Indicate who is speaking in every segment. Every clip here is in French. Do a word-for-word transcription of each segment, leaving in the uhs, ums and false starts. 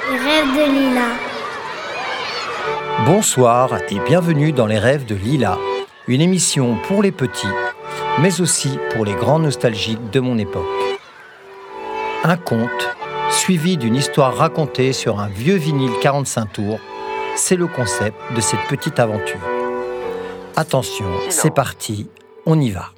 Speaker 1: Les rêves de Lila.
Speaker 2: Bonsoir et bienvenue dans Les rêves de Lila, une émission pour les petits, mais aussi pour les grands nostalgiques de mon époque. Un conte, suivi d'une histoire racontée sur un vieux vinyle quarante-cinq tours, c'est le concept de cette petite aventure. Attention, c'est parti, on y va.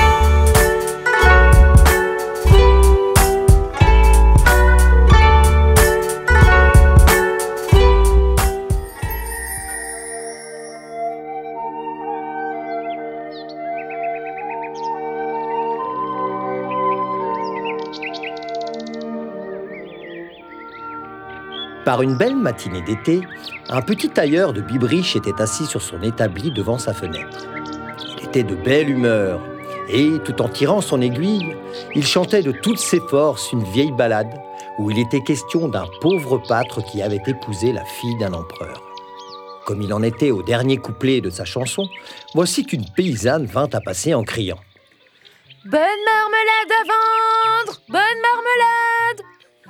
Speaker 2: Par une belle matinée d'été, un petit tailleur de Bibriche était assis sur son établi devant sa fenêtre. Il était de belle humeur et, tout en tirant son aiguille, il chantait de toutes ses forces une vieille ballade où il était question d'un pauvre pâtre qui avait épousé la fille d'un empereur. Comme il en était au dernier couplet de sa chanson, voici qu'une paysanne vint à passer en criant «
Speaker 3: Bonne marmelade à vendre! Bonne marmelade !»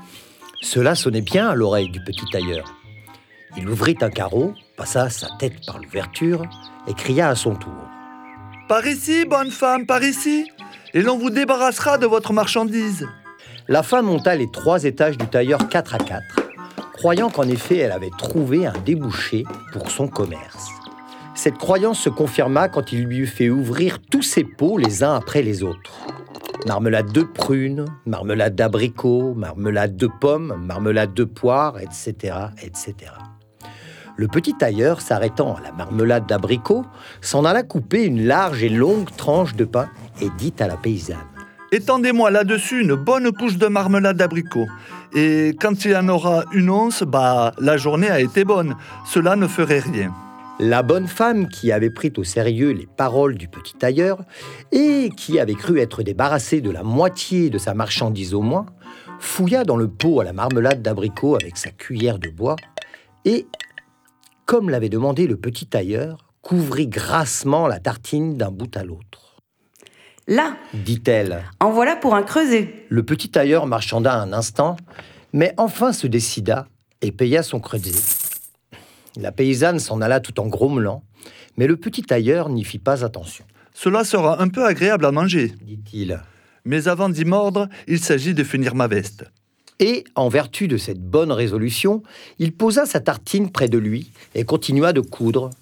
Speaker 2: Cela sonnait bien à l'oreille du petit tailleur. Il ouvrit un carreau, passa sa tête par l'ouverture et cria à son tour.
Speaker 4: « Par ici, bonne femme, par ici, et l'on vous débarrassera de votre marchandise. »
Speaker 2: La femme monta les trois étages du tailleur quatre à quatre, croyant qu'en effet elle avait trouvé un débouché pour son commerce. Cette croyance se confirma quand il lui eut fait ouvrir tous ses pots les uns après les autres. Marmelade de prunes, marmelade d'abricots, marmelade de pommes, marmelade de poires, et cetera, et cetera. Le petit tailleur, s'arrêtant à la marmelade d'abricots, s'en alla couper une large et longue tranche de pain et dit à la paysanne
Speaker 4: « Étendez-moi là-dessus une bonne couche de marmelade d'abricots. Et quand il y en aura une once, bah, la journée a été bonne. Cela ne ferait rien. »
Speaker 2: La bonne femme, qui avait pris au sérieux les paroles du petit tailleur et qui avait cru être débarrassée de la moitié de sa marchandise au moins, fouilla dans le pot à la marmelade d'abricot avec sa cuillère de bois et, comme l'avait demandé le petit tailleur, couvrit grassement la tartine d'un bout à l'autre.
Speaker 5: « Là,
Speaker 2: dit-elle.
Speaker 5: En voilà pour un creuset. »
Speaker 2: Le petit tailleur marchanda un instant, mais enfin se décida et paya son creuset. La paysanne s'en alla tout en grommelant, mais le petit tailleur n'y fit pas attention.
Speaker 4: « Cela sera un peu agréable à manger,
Speaker 2: dit-il.
Speaker 4: Mais avant d'y mordre, il s'agit de finir ma veste. »
Speaker 2: Et, en vertu de cette bonne résolution, il posa sa tartine près de lui et continua de coudre.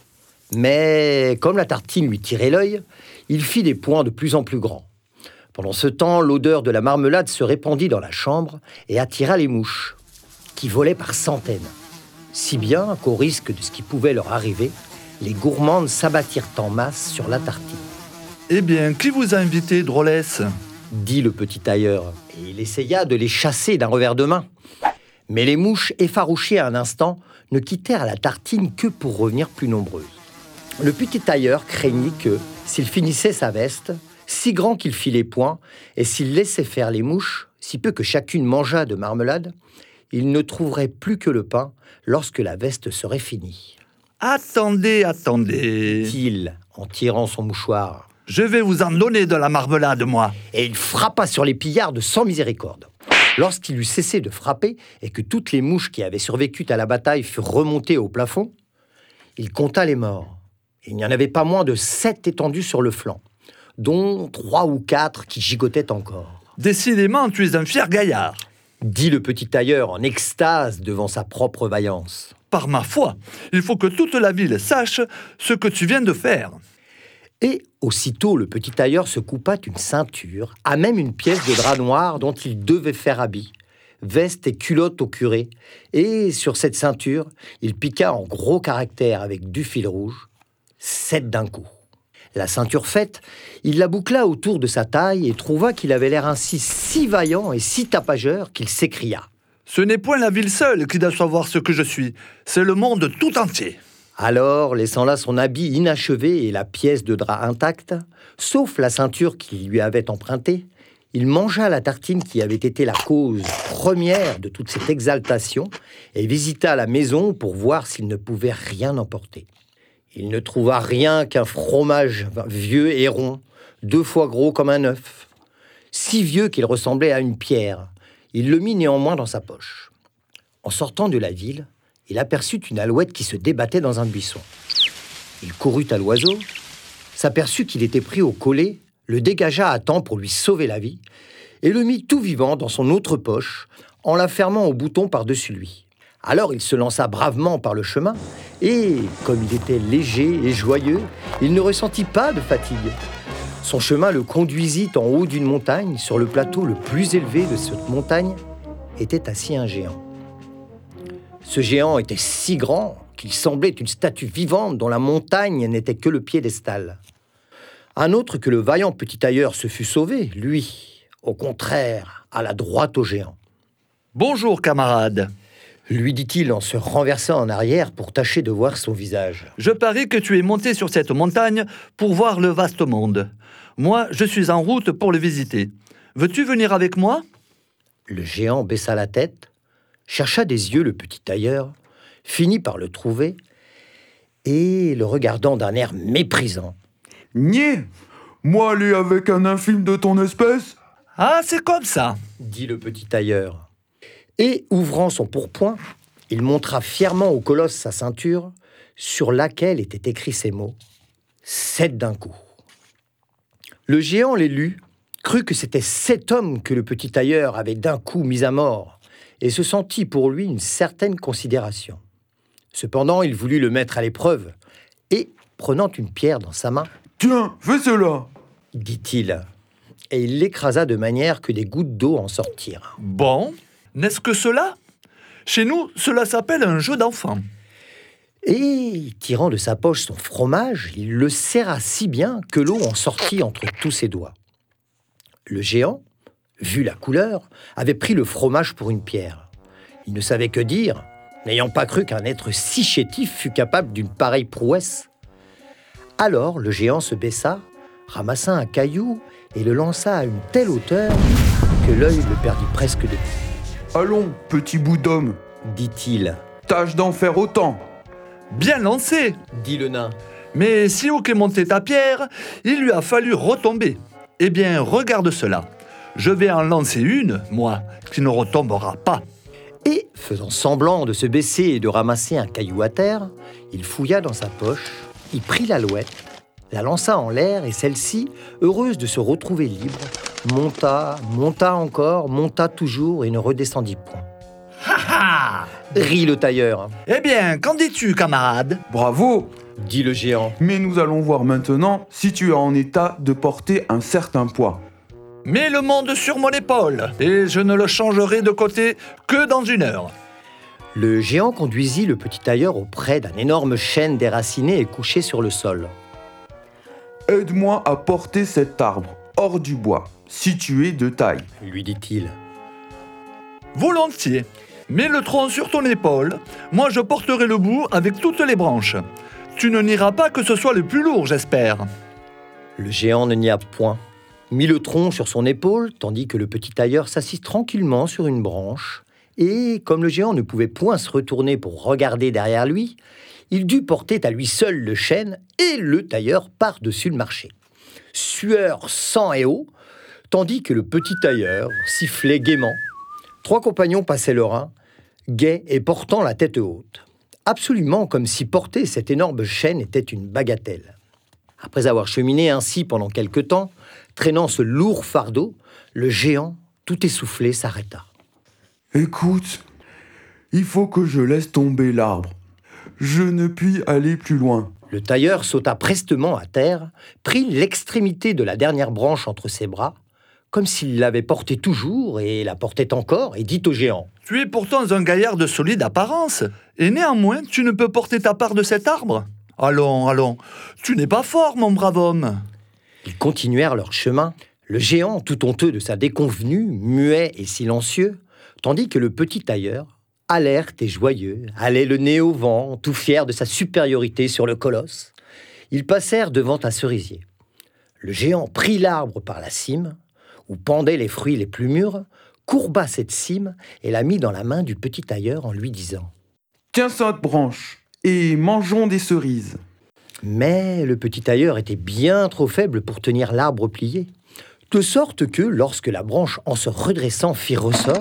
Speaker 2: Mais, comme la tartine lui tirait l'œil, il fit des points de plus en plus grands. Pendant ce temps, l'odeur de la marmelade se répandit dans la chambre et attira les mouches, qui volaient par centaines. Si bien qu'au risque de ce qui pouvait leur arriver, les gourmandes s'abattirent en masse sur la tartine.
Speaker 4: « Eh bien, qui vous a invité, drôlesse ?»
Speaker 2: dit le petit tailleur, et il essaya de les chasser d'un revers de main. Mais les mouches, effarouchées un instant, ne quittèrent la tartine que pour revenir plus nombreuses. Le petit tailleur craignit que, s'il finissait sa veste, si grand qu'il fit les poings, et s'il laissait faire les mouches, si peu que chacune mangeât de marmelade, il ne trouverait plus que le pain lorsque la veste serait finie.
Speaker 4: « Attendez, attendez,
Speaker 2: dit-il en tirant son mouchoir.
Speaker 4: Je vais vous en donner de la marmelade, moi. »
Speaker 2: Et il frappa sur les pillards sans miséricorde. Lorsqu'il eut cessé de frapper et que toutes les mouches qui avaient survécu à la bataille furent remontées au plafond, il compta les morts. Il n'y en avait pas moins de sept étendus sur le flanc, dont trois ou quatre qui gigotaient encore.
Speaker 4: « Décidément, tu es un fier gaillard, »
Speaker 2: dit le petit tailleur en extase devant sa propre vaillance.
Speaker 4: « Par ma foi, il faut que toute la ville sache ce que tu viens de faire. »
Speaker 2: Et aussitôt le petit tailleur se coupa une ceinture, à même une pièce de drap noir dont il devait faire habit, veste et culotte au curé, et sur cette ceinture, il piqua en gros caractères avec du fil rouge, sept d'un coup. La ceinture faite, il la boucla autour de sa taille et trouva qu'il avait l'air ainsi si vaillant et si tapageur qu'il s'écria.
Speaker 4: « Ce n'est point la ville seule qui doit savoir ce que je suis, c'est le monde tout entier. »
Speaker 2: Alors, laissant là son habit inachevé et la pièce de drap intacte, sauf la ceinture qu'il lui avait empruntée, il mangea la tartine qui avait été la cause première de toute cette exaltation et visita la maison pour voir s'il ne pouvait rien emporter. Il ne trouva rien qu'un fromage vieux et rond, deux fois gros comme un œuf, si vieux qu'il ressemblait à une pierre. Il le mit néanmoins dans sa poche. En sortant de la ville, il aperçut une alouette qui se débattait dans un buisson. Il courut à l'oiseau, s'aperçut qu'il était pris au collet, le dégagea à temps pour lui sauver la vie et le mit tout vivant dans son autre poche en la fermant au bouton par-dessus lui. Alors il se lança bravement par le chemin et, comme il était léger et joyeux, il ne ressentit pas de fatigue. Son chemin le conduisit en haut d'une montagne. Sur le plateau le plus élevé de cette montagne était assis un géant. Ce géant était si grand qu'il semblait une statue vivante dont la montagne n'était que le piédestal. Un autre que le vaillant petit tailleur se fût sauvé, lui, au contraire, alla droit au géant.
Speaker 4: « Bonjour, camarade !»
Speaker 2: lui dit-il en se renversant en arrière pour tâcher de voir son visage.
Speaker 4: « Je parie que tu es monté sur cette montagne pour voir le vaste monde. Moi, je suis en route pour le visiter. Veux-tu venir avec moi ?»
Speaker 2: Le géant baissa la tête, chercha des yeux le petit tailleur, finit par le trouver et, le regardant d'un air méprisant.
Speaker 1: « Niais ! Moi aller avec un infime de ton espèce ?» ?»«
Speaker 4: Ah, c'est comme ça !»
Speaker 2: dit le petit tailleur. Et, ouvrant son pourpoint, il montra fièrement au colosse sa ceinture, sur laquelle étaient écrits ces mots « Sept d'un coup ». Le géant les lut, crut que c'était sept hommes que le petit tailleur avait d'un coup mis à mort, et se sentit pour lui une certaine considération. Cependant, il voulut le mettre à l'épreuve, et, prenant une pierre dans sa main,
Speaker 1: « Tiens, fais cela !»
Speaker 2: dit-il, et il l'écrasa de manière que des gouttes d'eau en sortirent.
Speaker 4: « Bon, n'est-ce que cela ? Chez nous, cela s'appelle un jeu d'enfant. »
Speaker 2: Et, tirant de sa poche son fromage, il le serra si bien que l'eau en sortit entre tous ses doigts. Le géant, vu la couleur, avait pris le fromage pour une pierre. Il ne savait que dire, n'ayant pas cru qu'un être si chétif fût capable d'une pareille prouesse. Alors le géant se baissa, ramassa un caillou et le lança à une telle hauteur que l'œil le perdit presque de vue.
Speaker 1: « Allons, petit bout d'homme,
Speaker 2: dit-il.
Speaker 1: Tâche d'en faire autant. »
Speaker 4: « Bien lancé !»
Speaker 2: dit le nain.
Speaker 4: Mais si haut qu'est montée ta pierre, il lui a fallu retomber. Eh bien, regarde cela. Je vais en lancer une, moi, qui ne retombera pas.
Speaker 2: Et, faisant semblant de se baisser et de ramasser un caillou à terre, il fouilla dans sa poche, y prit l'alouette, la lança en l'air et celle-ci, heureuse de se retrouver libre, monta, monta encore, monta toujours et ne redescendit point.
Speaker 4: Ha ha !
Speaker 2: Rit le tailleur.
Speaker 4: Eh bien, qu'en dis-tu, camarade ?
Speaker 1: Bravo,
Speaker 2: Dit le géant.
Speaker 1: mais nous allons voir maintenant si tu es en état de porter un certain poids.
Speaker 4: Mets le monde sur mon épaule, et je ne le changerai de côté que dans une heure.
Speaker 2: Le géant conduisit le petit tailleur auprès d'un énorme chêne déraciné et couché sur le sol.
Speaker 1: Aide-moi à porter cet arbre hors du bois, si tu es de taille.
Speaker 2: Lui dit-il.
Speaker 4: Volontiers. Mets le tronc sur ton épaule, moi je porterai le bout avec toutes les branches. Tu ne nieras pas que ce soit le plus lourd, j'espère.
Speaker 2: Le géant ne nia point, mit le tronc sur son épaule, tandis que le petit tailleur s'assit tranquillement sur une branche, et, comme le géant ne pouvait point se retourner pour regarder derrière lui, il dut porter à lui seul le chêne et le tailleur par-dessus le marché. Sueur, sang et eau, tandis que le petit tailleur sifflait gaiement. Trois compagnons passaient le Rhin, gais et portant la tête haute, absolument comme si porter cette énorme chaîne était une bagatelle. Après avoir cheminé ainsi pendant quelque temps, traînant ce lourd fardeau, le géant, tout essoufflé, s'arrêta.
Speaker 1: « Écoute, il faut que je laisse tomber l'arbre. Je ne puis aller plus loin. »
Speaker 2: Le tailleur sauta prestement à terre, prit l'extrémité de la dernière branche entre ses bras, comme s'il l'avait portée toujours et la portait encore, et dit au géant.
Speaker 4: « Tu es pourtant un gaillard de solide apparence, et néanmoins tu ne peux porter ta part de cet arbre. Allons, allons, tu n'es pas fort, mon brave homme. »
Speaker 2: Ils continuèrent leur chemin, le géant, tout honteux de sa déconvenue, muet et silencieux, tandis que le petit tailleur, alerte et joyeux, allait le nez au vent, tout fier de sa supériorité sur le colosse. Ils passèrent devant un cerisier. Le géant prit l'arbre par la cime, où pendaient les fruits les plus mûrs, courba cette cime et la mit dans la main du petit tailleur en lui disant
Speaker 1: « Tiens cette branche, et mangeons des cerises. »
Speaker 2: Mais le petit tailleur était bien trop faible pour tenir l'arbre plié, de sorte que, lorsque la branche, en se redressant, fit ressort,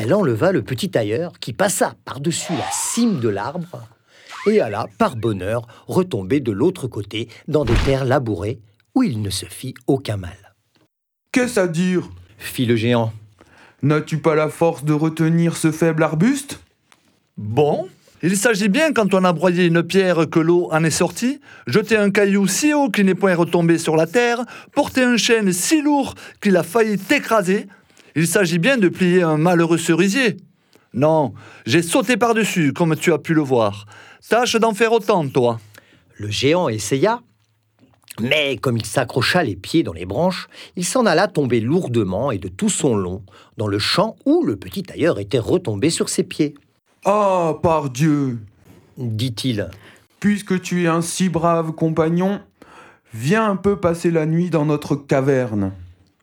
Speaker 2: elle enleva le petit tailleur qui passa par-dessus la cime de l'arbre et alla, par bonheur, retomber de l'autre côté dans des terres labourées où il ne se fit aucun mal.
Speaker 1: « Qu'est-ce à dire ?»
Speaker 2: fit le géant.
Speaker 1: « N'as-tu pas la force de retenir ce faible arbuste ?»
Speaker 4: Bon, il s'agit bien, quand on a broyé une pierre que l'eau en est sortie, jeter un caillou si haut qu'il n'est point retombé sur la terre, porter un chêne si lourd qu'il a failli t'écraser. Il s'agit bien de plier un malheureux cerisier. Non, j'ai sauté par-dessus, comme tu as pu le voir. Tâche d'en faire autant, toi. »
Speaker 2: Le géant essaya, mais comme il s'accrocha les pieds dans les branches, il s'en alla tomber lourdement et de tout son long dans le champ où le petit tailleur était retombé sur ses pieds.
Speaker 1: « Ah, pardieu !»
Speaker 2: dit-il.
Speaker 1: « Puisque tu es un si brave compagnon, viens un peu passer la nuit dans notre caverne. »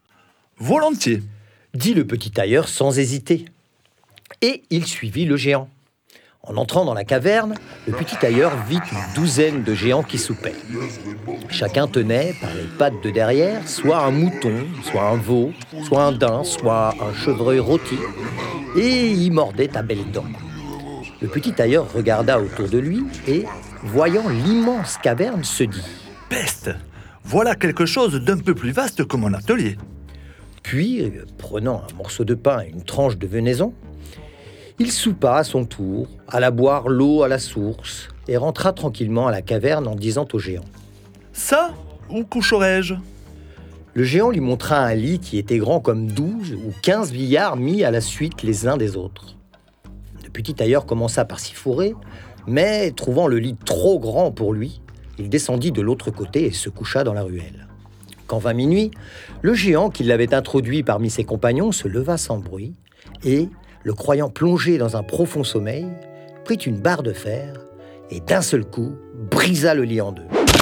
Speaker 4: « Volontiers. »
Speaker 2: dit le petit tailleur sans hésiter. Et il suivit le géant. En entrant dans la caverne, le petit tailleur vit une douzaine de géants qui soupaient. Chacun tenait, par les pattes de derrière, soit un mouton, soit un veau, soit un daim, soit un chevreuil rôti, et y mordait à belles dents. Le petit tailleur regarda autour de lui et, voyant l'immense caverne, se dit
Speaker 4: « Peste, voilà quelque chose d'un peu plus vaste que mon atelier. »
Speaker 2: Puis, prenant un morceau de pain et une tranche de venaison, il soupa à son tour, alla boire l'eau à la source et rentra tranquillement à la caverne en disant au géant
Speaker 4: « Ça, où coucherai-je »
Speaker 2: Le géant lui montra un lit qui était grand comme douze ou quinze billards mis à la suite les uns des autres. Le petit tailleur commença par s'y fourrer, mais trouvant le lit trop grand pour lui, il descendit de l'autre côté et se coucha dans la ruelle. Quand vint minuit, le géant qui l'avait introduit parmi ses compagnons se leva sans bruit et, le croyant plongé dans un profond sommeil, prit une barre de fer et d'un seul coup brisa le lit en deux. « Bon !»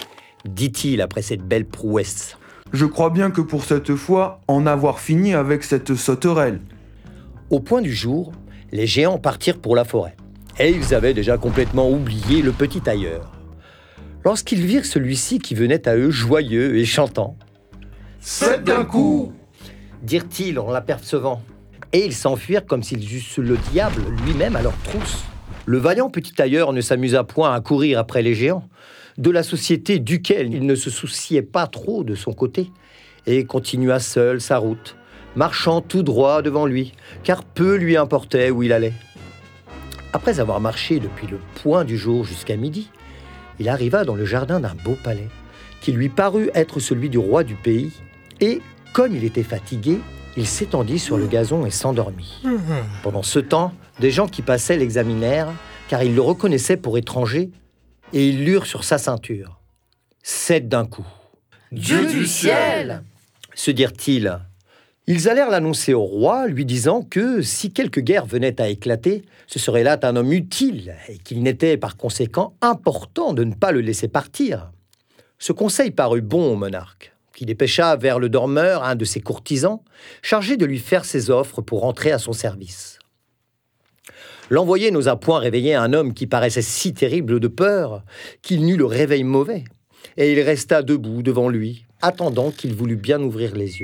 Speaker 2: dit-il après cette belle prouesse.
Speaker 1: « Je crois bien que pour cette fois, en avoir fini avec cette sauterelle. »
Speaker 2: Au point du jour, les géants partirent pour la forêt et ils avaient déjà complètement oublié le petit tailleur. Lorsqu'ils virent celui-ci qui venait à eux joyeux et chantant, «
Speaker 1: Sept d'un coup !»
Speaker 2: dirent-ils en l'apercevant. Et ils s'enfuirent comme s'ils eussent le diable lui-même à leur trousse. Le vaillant petit tailleur ne s'amusa point à courir après les géants, de la société duquel il ne se souciait pas trop de son côté, et continua seul sa route, marchant tout droit devant lui, car peu lui importait où il allait. Après avoir marché depuis le point du jour jusqu'à midi, il arriva dans le jardin d'un beau palais, qui lui parut être celui du roi du pays, et, comme il était fatigué, il s'étendit sur le gazon et s'endormit. Pendant ce temps, des gens qui passaient l'examinèrent, car ils le reconnaissaient pour étranger, et ils lurent sur sa ceinture. Sept d'un coup.
Speaker 3: « Dieu du ciel !»
Speaker 2: se dirent-ils. Ils allèrent l'annoncer au roi, lui disant que, si quelque guerre venait à éclater, ce serait là un homme utile, et qu'il n'était par conséquent important de ne pas le laisser partir. Ce conseil parut bon au monarque, qui dépêcha vers le dormeur un de ses courtisans, chargé de lui faire ses offres pour entrer à son service. L'envoyé n'osa point réveiller un homme qui paraissait si terrible de peur qu'il n'eut le réveil mauvais, et il resta debout devant lui, attendant qu'il voulût bien ouvrir les yeux.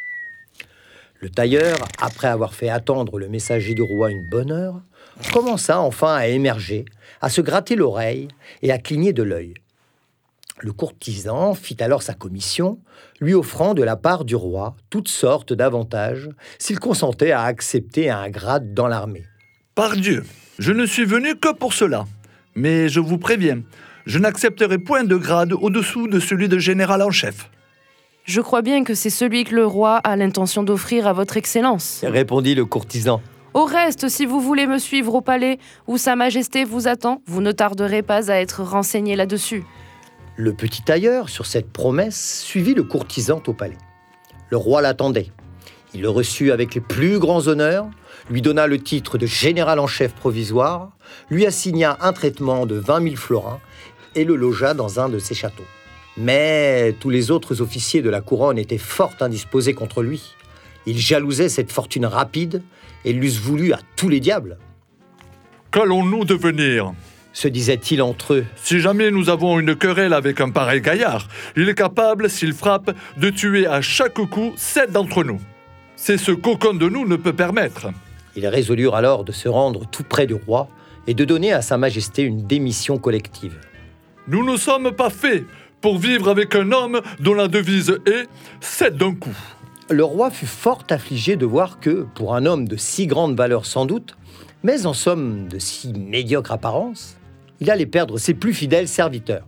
Speaker 2: Le tailleur, après avoir fait attendre le messager du roi une bonne heure, commença enfin à émerger, à se gratter l'oreille et à cligner de l'œil. Le courtisan fit alors sa commission, lui offrant de la part du roi toutes sortes d'avantages s'il consentait à accepter un grade dans l'armée.
Speaker 4: « Pardieu, je ne suis venu que pour cela. Mais je vous préviens, je n'accepterai point de grade au-dessous de celui de général en chef. »
Speaker 3: « Je crois bien que c'est celui que le roi a l'intention d'offrir à votre excellence. »
Speaker 2: répondit le courtisan.
Speaker 3: « Au reste, si vous voulez me suivre au palais où sa majesté vous attend, vous ne tarderez pas à être renseigné là-dessus. »
Speaker 2: Le petit tailleur, sur cette promesse, suivit le courtisan au palais. Le roi l'attendait. Il le reçut avec les plus grands honneurs, lui donna le titre de général en chef provisoire, lui assigna un traitement de vingt mille florins et le logea dans un de ses châteaux. Mais tous les autres officiers de la couronne étaient fort indisposés contre lui. Ils jalousaient cette fortune rapide et l'eussent voulu à tous les diables.
Speaker 4: « Qu'allons-nous devenir ?»
Speaker 2: se disaient-ils entre eux.
Speaker 4: « Si jamais nous avons une querelle avec un pareil gaillard, il est capable, s'il frappe, de tuer à chaque coup sept d'entre nous. C'est ce qu'aucun de nous ne peut permettre.
Speaker 2: Ils résolurent alors de se rendre tout près du roi et de donner à Sa Majesté une démission collective.
Speaker 4: Nous ne sommes pas faits pour vivre avec un homme dont la devise est « c'est d'un coup ».
Speaker 2: Le roi fut fort affligé de voir que, pour un homme de si grande valeur sans doute, mais en somme de si médiocre apparence, il allait perdre ses plus fidèles serviteurs.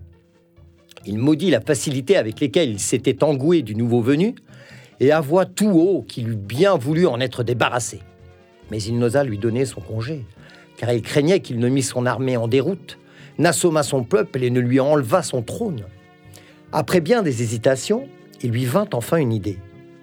Speaker 2: Il maudit la facilité avec laquelle il s'était engoué du nouveau venu et avoua tout haut qu'il eût bien voulu en être débarrassé. Mais il n'osa lui donner son congé, car il craignait qu'il ne mît son armée en déroute, n'assommât son peuple et ne lui enlevât son trône. Après bien des hésitations, il lui vint enfin une idée.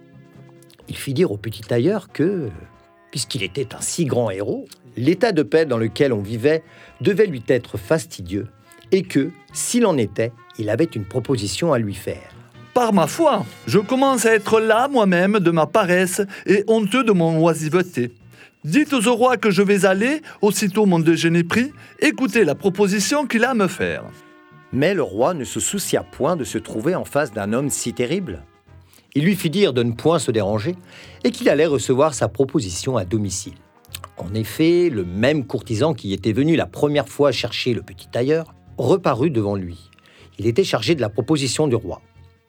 Speaker 2: Il fit dire au petit tailleur que, puisqu'il était un si grand héros, l'état de paix dans lequel on vivait devait lui être fastidieux et que, s'il en était, il avait une proposition à lui faire.
Speaker 4: Par ma foi, je commence à être là moi-même de ma paresse et honteux de mon oisiveté. Dites au roi que je vais aller, aussitôt mon déjeuner pris, écouter la proposition qu'il a à me faire.
Speaker 2: Mais le roi ne se soucia point de se trouver en face d'un homme si terrible. Il lui fit dire de ne point se déranger et qu'il allait recevoir sa proposition à domicile. En effet, le même courtisan qui était venu la première fois chercher le petit tailleur reparut devant lui. Il était chargé de la proposition du roi.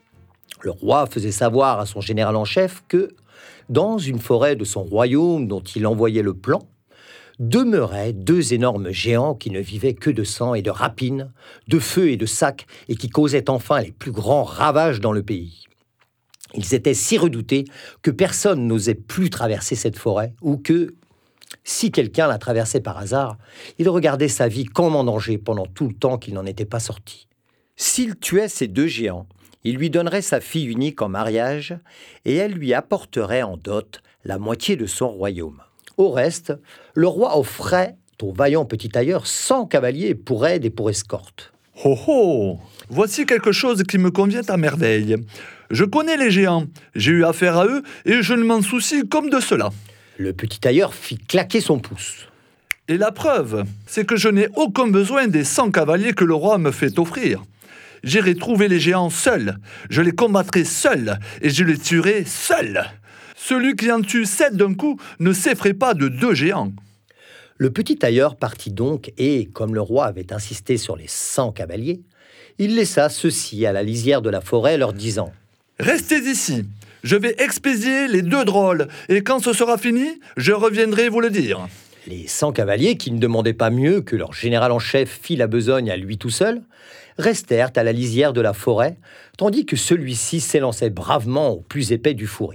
Speaker 2: Le roi faisait savoir à son général en chef que, dans une forêt de son royaume dont il envoyait le plan, demeuraient deux énormes géants qui ne vivaient que de sang et de rapines, de feu et de sacs, et qui causaient enfin les plus grands ravages dans le pays. Ils étaient si redoutés que personne n'osait plus traverser cette forêt, ou que, si quelqu'un la traversait par hasard, il regardait sa vie comme en danger pendant tout le temps qu'il n'en était pas sorti. S'il tuait ces deux géants, il lui donnerait sa fille unique en mariage, et elle lui apporterait en dot la moitié de son royaume. Au reste, le roi offrait au vaillant petit tailleur cent cavaliers pour aide et pour escorte.
Speaker 4: Oh oh! Voici quelque chose qui me convient à merveille. Je connais les géants, j'ai eu affaire à eux et je ne m'en soucie comme de cela.
Speaker 2: Le petit tailleur fit claquer son pouce.
Speaker 4: Et la preuve, c'est que je n'ai aucun besoin des cent cavaliers que le roi me fait offrir. J'irai trouver les géants seul, je les combattrai seul et je les tuerai seul. Celui qui en tue sept d'un coup ne s'effraie pas de deux géants.
Speaker 2: Le petit tailleur partit donc et, comme le roi avait insisté sur les cent cavaliers, il laissa ceux-ci à la lisière de la forêt leur disant «
Speaker 4: Restez ici, je vais expédier les deux drôles et quand ce sera fini, je reviendrai vous le dire. »
Speaker 2: Les cent cavaliers, qui ne demandaient pas mieux que leur général en chef fit la besogne à lui tout seul, restèrent à la lisière de la forêt, tandis que celui-ci s'élançait bravement au plus épais du fourré.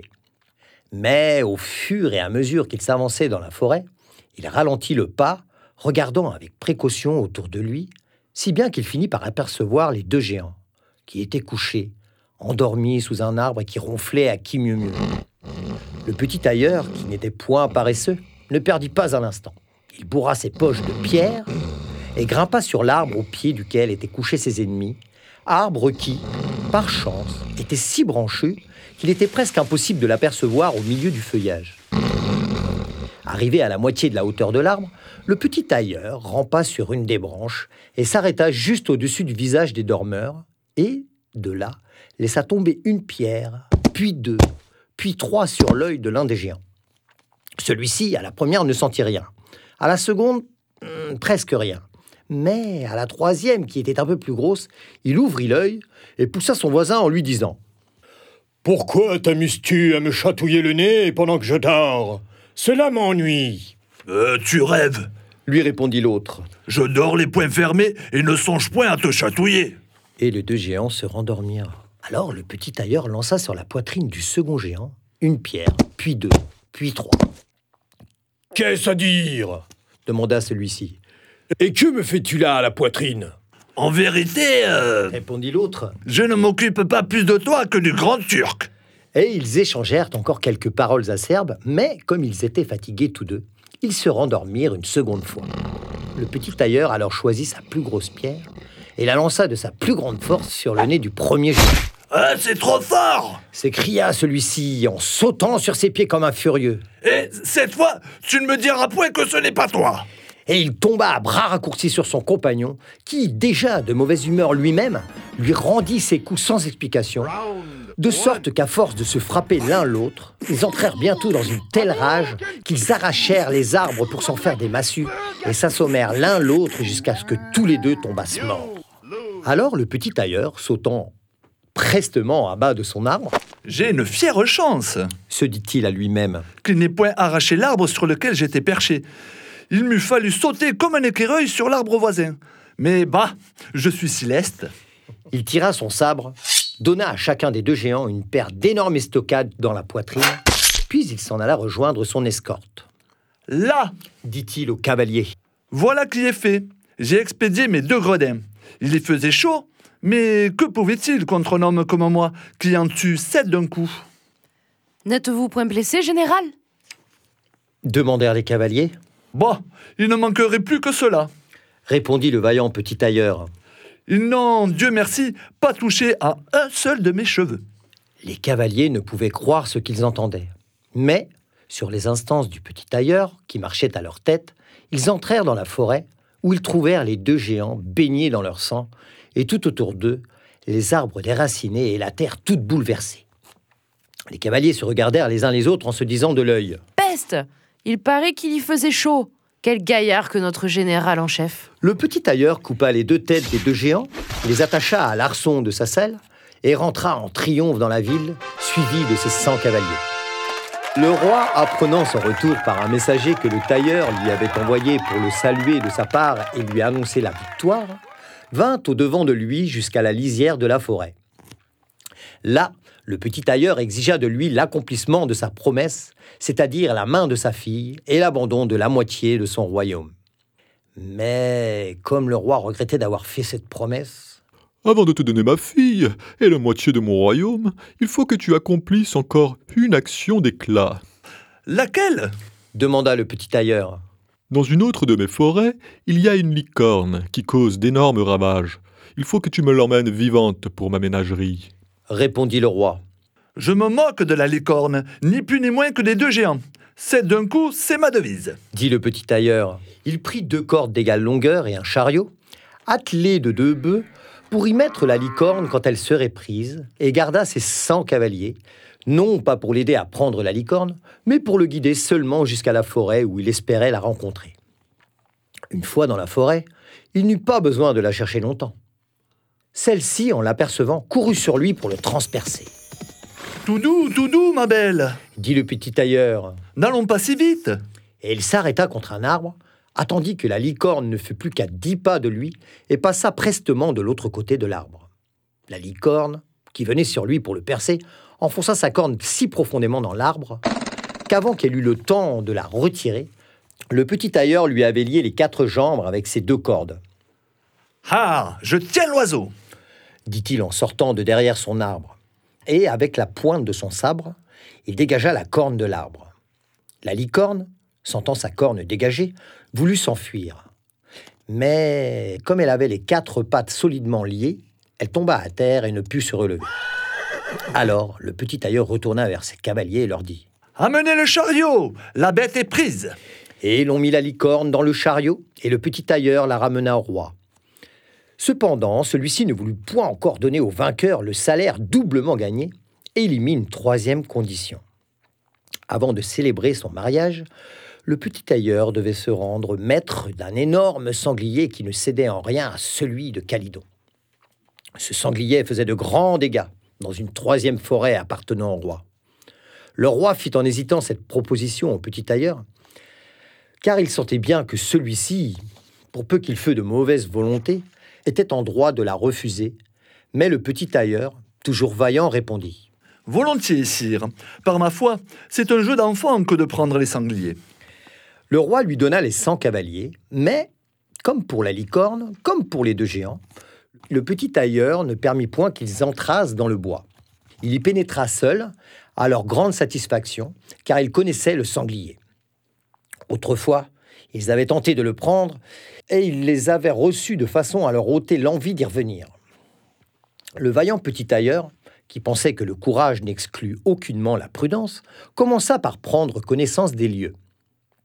Speaker 2: Mais au fur et à mesure qu'il s'avançait dans la forêt, il ralentit le pas, regardant avec précaution autour de lui, si bien qu'il finit par apercevoir les deux géants, qui étaient couchés, endormis sous un arbre et qui ronflaient à qui mieux mieux. Le petit tailleur, qui n'était point paresseux, ne perdit pas un instant. Il bourra ses poches de pierres et grimpa sur l'arbre au pied duquel étaient couchés ses ennemis, arbre qui, par chance, était si branchu qu'il était presque impossible de l'apercevoir au milieu du feuillage. Arrivé à la moitié de la hauteur de l'arbre, le petit tailleur rampa sur une des branches et s'arrêta juste au-dessus du visage des dormeurs et, de là, laissa tomber une pierre, puis deux, puis trois sur l'œil de l'un des géants. Celui-ci, à la première, ne sentit rien. À la seconde, hmm, presque rien. Mais à la troisième, qui était un peu plus grosse, il ouvrit l'œil et poussa son voisin en lui disant « Pourquoi t'amuses-tu à me chatouiller le nez pendant que je dors ? Cela m'ennuie.
Speaker 4: Euh, tu rêves, »
Speaker 2: lui répondit l'autre.
Speaker 4: « Je dors les poings fermés et ne songe point à te chatouiller. »
Speaker 2: Et les deux géants se rendormirent. Alors le petit tailleur lança sur la poitrine du second géant une pierre, puis deux, puis trois.
Speaker 6: « Qu'est-ce à dire ?»
Speaker 2: demanda celui-ci.
Speaker 6: « Et que me fais-tu là à la poitrine ?»«
Speaker 4: En vérité, euh,
Speaker 2: répondit l'autre,
Speaker 4: je ne m'occupe pas plus de toi que du grand Turc. »
Speaker 2: Et ils échangèrent encore quelques paroles acerbes, mais comme ils étaient fatigués tous deux, ils se rendormirent une seconde fois. Le petit tailleur alors choisit sa plus grosse pierre et la lança de sa plus grande force sur le nez du premier géant.
Speaker 4: « Ah, c'est trop fort !»
Speaker 2: s'écria celui-ci en sautant sur ses pieds comme un furieux.
Speaker 4: « Et cette fois, tu ne me diras point que ce n'est pas toi !»
Speaker 2: Et il tomba à bras raccourcis sur son compagnon, qui, déjà de mauvaise humeur lui-même, lui rendit ses coups sans explication, De sorte qu'à force de se frapper l'un l'autre, ils entrèrent bientôt dans une telle rage qu'ils arrachèrent les arbres pour s'en faire des massues et s'assommèrent l'un l'autre jusqu'à ce que tous les deux tombassent morts. Alors le petit tailleur, sautant prestement à bas de son arbre,
Speaker 4: « J'ai une fière chance !»
Speaker 2: se dit-il à lui-même.
Speaker 4: qu'il n'ait point arraché l'arbre sur lequel j'étais perché. Il m'eût fallu sauter comme un écureuil sur l'arbre voisin. Mais bah, je suis si leste.
Speaker 2: Il tira son sabre, donna à chacun des deux géants une paire d'énormes estocades dans la poitrine, puis il s'en alla rejoindre son escorte.
Speaker 4: Là,
Speaker 2: Dit-il au cavalier.
Speaker 4: voilà qui est fait. J'ai expédié mes deux gredins. Il y faisait chaud, mais que pouvait-il contre un homme comme moi, qui en tue sept d'un coup?
Speaker 3: N'êtes-vous point blessé, général?
Speaker 2: Demandèrent les cavaliers.
Speaker 4: Bah, il ne manquerait plus que cela.
Speaker 2: Répondit le vaillant petit tailleur.
Speaker 4: Ils n'ont, Dieu merci, pas touché à un seul de mes cheveux.
Speaker 2: Les cavaliers ne pouvaient croire ce qu'ils entendaient. Mais, sur les instances du petit tailleur, qui marchait à leur tête, ils entrèrent dans la forêt, où ils trouvèrent les deux géants baignés dans leur sang, et tout autour d'eux, les arbres déracinés et la terre toute bouleversée. Les cavaliers se regardèrent les uns les autres en se disant de l'œil.
Speaker 3: Peste! Il paraît qu'il y faisait chaud. Quel gaillard que notre général en chef.
Speaker 2: Le petit tailleur coupa les deux têtes des deux géants, les attacha à l'arçon de sa selle et rentra en triomphe dans la ville, suivi de ses cent cavaliers. Le roi, apprenant son retour par un messager que le tailleur lui avait envoyé pour le saluer de sa part et lui annoncer la victoire, vint au-devant de lui jusqu'à la lisière de la forêt. Là, le petit tailleur exigea de lui l'accomplissement de sa promesse, c'est-à-dire la main de sa fille et l'abandon de la moitié de son royaume. Mais comme le roi regrettait d'avoir fait cette promesse,
Speaker 7: « Avant de te donner ma fille et la moitié de mon royaume, il faut que tu accomplisses encore une action d'éclat. »
Speaker 4: Laquelle?
Speaker 2: demanda le petit tailleur.
Speaker 7: « Dans une autre de mes forêts, il y a une licorne qui cause d'énormes ravages. Il faut que tu me l'emmènes vivante pour ma ménagerie. »
Speaker 2: Répondit le roi.
Speaker 4: Je me moque de la licorne, ni plus ni moins que des deux géants. C'est d'un coup, c'est ma devise.
Speaker 2: Dit le petit tailleur. Il prit deux cordes d'égale longueur et un chariot, attelé de deux bœufs, pour y mettre la licorne quand elle serait prise, et garda ses cent cavaliers, non pas pour l'aider à prendre la licorne, mais pour le guider seulement jusqu'à la forêt où il espérait la rencontrer. Une fois dans la forêt, il n'eut pas besoin de la chercher longtemps. Celle-ci, en l'apercevant, courut sur lui pour le transpercer.
Speaker 4: « Tout doux, tout doux, ma belle !»
Speaker 2: dit le petit tailleur.
Speaker 4: « N'allons pas si vite !»
Speaker 2: Et il s'arrêta contre un arbre, attendit que la licorne ne fût plus qu'à dix pas de lui et passa prestement de l'autre côté de l'arbre. La licorne, qui venait sur lui pour le percer, enfonça sa corne si profondément dans l'arbre qu'avant qu'elle eût le temps de la retirer, le petit tailleur lui avait lié les quatre jambes avec ses deux cordes.
Speaker 4: « Ah, je tiens l'oiseau !»
Speaker 2: dit-il en sortant de derrière son arbre. Et avec la pointe de son sabre, il dégagea la corne de l'arbre. La licorne, sentant sa corne dégagée, voulut s'enfuir. Mais comme elle avait les quatre pattes solidement liées, elle tomba à terre et ne put se relever. Alors le petit tailleur retourna vers ses cavaliers et leur dit «
Speaker 4: Amenez le chariot, la bête est prise !»
Speaker 2: Et l'on mit la licorne dans le chariot, et le petit tailleur la ramena au roi. Cependant, celui-ci ne voulut point encore donner au vainqueur le salaire doublement gagné, et il y mit une troisième condition. Avant de célébrer son mariage, le petit tailleur devait se rendre maître d'un énorme sanglier qui ne cédait en rien à celui de Calydon. Ce sanglier faisait de grands dégâts dans une troisième forêt appartenant au roi. Le roi fit en hésitant cette proposition au petit tailleur, car il sentait bien que celui-ci, pour peu qu'il fût de mauvaise volonté, était en droit de la refuser, mais le petit tailleur, toujours vaillant, répondit
Speaker 4: « Volontiers, sire. Par ma foi, c'est un jeu d'enfant que de prendre les sangliers. »
Speaker 2: Le roi lui donna les cent cavaliers, mais, comme pour la licorne, comme pour les deux géants, le petit tailleur ne permit point qu'ils entrassent dans le bois. Il y pénétra seul, à leur grande satisfaction, car il connaissait le sanglier. Autrefois, ils avaient tenté de le prendre, et il les avait reçus de façon à leur ôter l'envie d'y revenir. Le vaillant petit tailleur, qui pensait que le courage n'exclut aucunement la prudence, commença par prendre connaissance des lieux.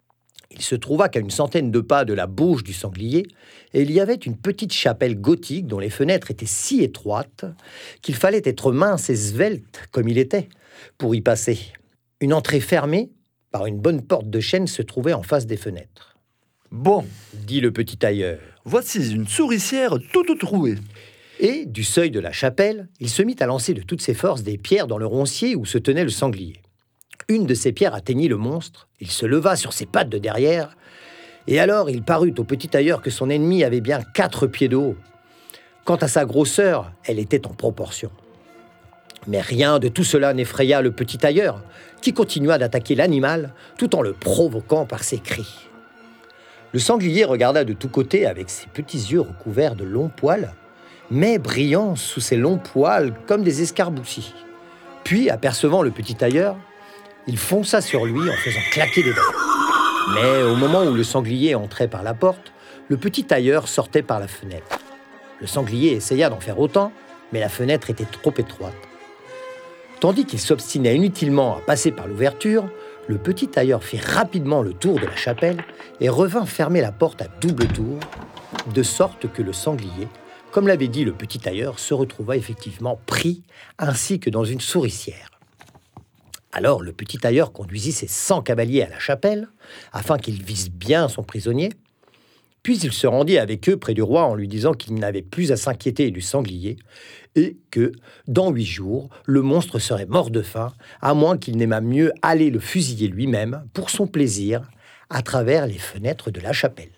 Speaker 2: Il se trouva qu'à une centaine de pas de la bouche du sanglier, il y avait une petite chapelle gothique dont les fenêtres étaient si étroites qu'il fallait être mince et svelte comme il était pour y passer. Une entrée fermée par une bonne porte de chêne se trouvait en face des fenêtres.
Speaker 4: « Bon,
Speaker 2: Dit le petit tailleur.
Speaker 4: voici une souricière toute trouée.
Speaker 2: Et, du seuil de la chapelle, il se mit à lancer de toutes ses forces des pierres dans le roncier où se tenait le sanglier. Une de ces pierres atteignit le monstre, il se leva sur ses pattes de derrière, et alors il parut au petit tailleur que son ennemi avait bien quatre pieds de haut. Quant à sa grosseur, elle était en proportion. Mais rien de tout cela n'effraya le petit tailleur, qui continua d'attaquer l'animal tout en le provoquant par ses cris. Le sanglier regarda de tous côtés avec ses petits yeux recouverts de longs poils, mais brillants sous ses longs poils comme des escarboussis. Puis, apercevant le petit tailleur, il fonça sur lui en faisant claquer des dents. Mais au moment où le sanglier entrait par la porte, le petit tailleur sortait par la fenêtre. Le sanglier essaya d'en faire autant, mais la fenêtre était trop étroite. Tandis qu'il s'obstinait inutilement à passer par l'ouverture, le petit tailleur fit rapidement le tour de la chapelle et revint fermer la porte à double tour, de sorte que le sanglier, comme l'avait dit le petit tailleur, se retrouva effectivement pris, ainsi que dans une souricière. Alors le petit tailleur conduisit ses cent cavaliers à la chapelle, afin qu'ils vissent bien son prisonnier, puis il se rendit avec eux près du roi en lui disant qu'il n'avait plus à s'inquiéter du sanglier, et que, dans huit jours, le monstre serait mort de faim, à moins qu'il n'aimât mieux aller le fusiller lui-même, pour son plaisir, à travers les fenêtres de la chapelle.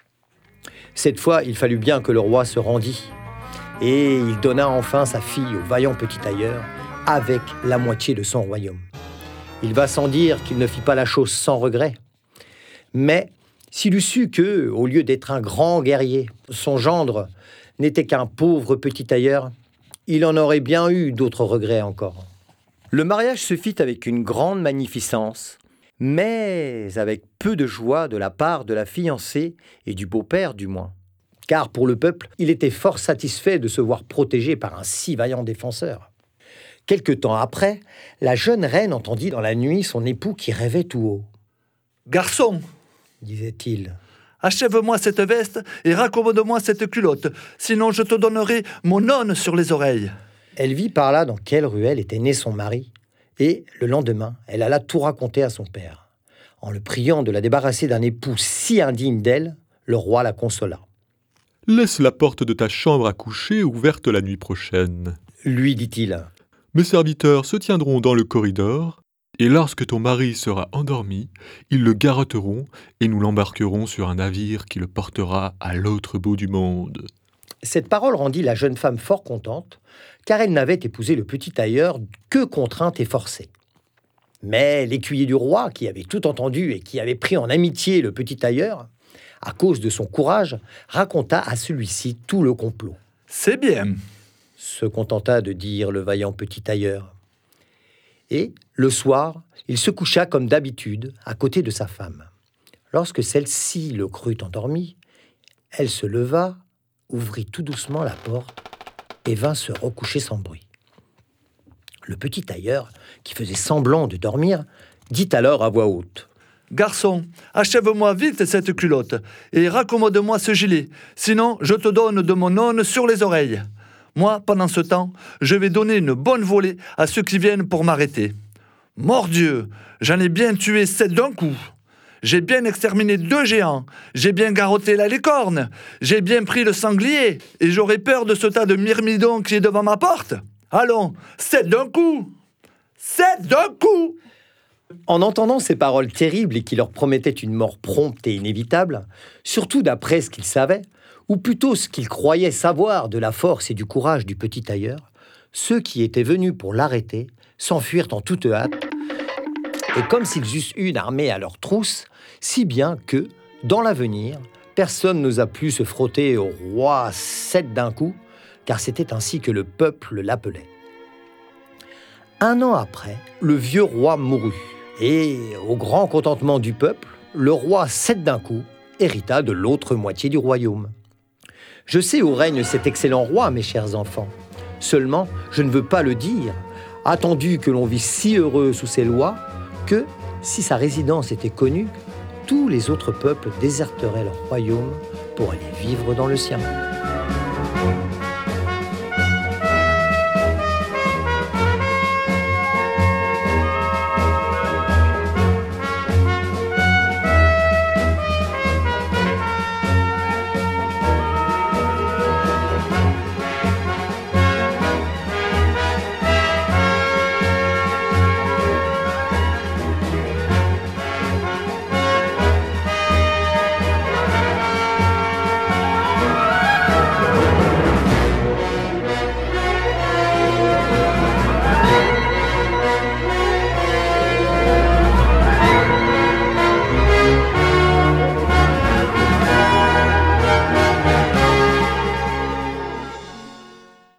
Speaker 2: Cette fois, il fallut bien que le roi se rendît, et il donna enfin sa fille au vaillant petit tailleur, avec la moitié de son royaume. Il va sans dire qu'il ne fit pas la chose sans regret. Mais s'il eût su que, au lieu d'être un grand guerrier, son gendre n'était qu'un pauvre petit tailleur, il en aurait bien eu d'autres regrets encore. Le mariage se fit avec une grande magnificence, mais avec peu de joie de la part de la fiancée et du beau-père du moins. Car pour le peuple, il était fort satisfait de se voir protégé par un si vaillant défenseur. Quelque temps après, la jeune reine entendit dans la nuit son époux qui rêvait tout haut.
Speaker 4: « Garçon,
Speaker 2: disait-il,
Speaker 4: achève-moi cette veste et raccommode-moi cette culotte, sinon je te donnerai mon aune sur les oreilles. »
Speaker 2: Elle vit par là dans quelle ruelle était né son mari, et le lendemain, elle alla tout raconter à son père. En le priant de la débarrasser d'un époux si indigne d'elle, le roi la consola.
Speaker 7: « Laisse la porte de ta chambre à coucher ouverte la nuit prochaine. »
Speaker 2: lui dit-il.
Speaker 7: « Mes serviteurs se tiendront dans le corridor, et lorsque ton mari sera endormi, ils le garrotteront et nous l'embarquerons sur un navire qui le portera à l'autre bout du monde. »
Speaker 2: Cette parole rendit la jeune femme fort contente, car elle n'avait épousé le petit tailleur que contrainte et forcée. Mais l'écuyer du roi, qui avait tout entendu et qui avait pris en amitié le petit tailleur, à cause de son courage, raconta à celui-ci tout le complot.
Speaker 4: « C'est bien. »
Speaker 2: se contenta de dire le vaillant petit tailleur. Et, le soir, il se coucha comme d'habitude à côté de sa femme. Lorsque celle-ci le crut endormi, elle se leva, ouvrit tout doucement la porte et vint se recoucher sans bruit. Le petit tailleur, qui faisait semblant de dormir, dit alors à voix haute.
Speaker 4: « Garçon, achève-moi vite cette culotte et raccommode-moi ce gilet, sinon je te donne de mon aune sur les oreilles. Moi, pendant ce temps, je vais donner une bonne volée à ceux qui viennent pour m'arrêter. Mordieu, j'en ai bien tué sept d'un coup. J'ai bien exterminé deux géants, j'ai bien garrotté la licorne, j'ai bien pris le sanglier, et j'aurais peur de ce tas de myrmidons qui est devant ma porte. Allons, sept d'un coup! Sept d'un coup! »
Speaker 2: En entendant ces paroles terribles et qui leur promettaient une mort prompte et inévitable, surtout d'après ce qu'ils savaient, ou plutôt ce qu'ils croyaient savoir de la force et du courage du petit tailleur, ceux qui étaient venus pour l'arrêter s'enfuirent en toute hâte, et comme s'ils eussent eu une armée à leur trousse, si bien que, dans l'avenir, personne n'osa plus se frotter au roi sept d'un coup, car c'était ainsi que le peuple l'appelait. Un an après, le vieux roi mourut, et, au grand contentement du peuple, le roi sept d'un coup hérita de l'autre moitié du royaume. Je sais où règne cet excellent roi, mes chers enfants. Seulement, je ne veux pas le dire, attendu que l'on vit si heureux sous ses lois, que, si sa résidence était connue, tous les autres peuples déserteraient leur royaume pour aller vivre dans le sien.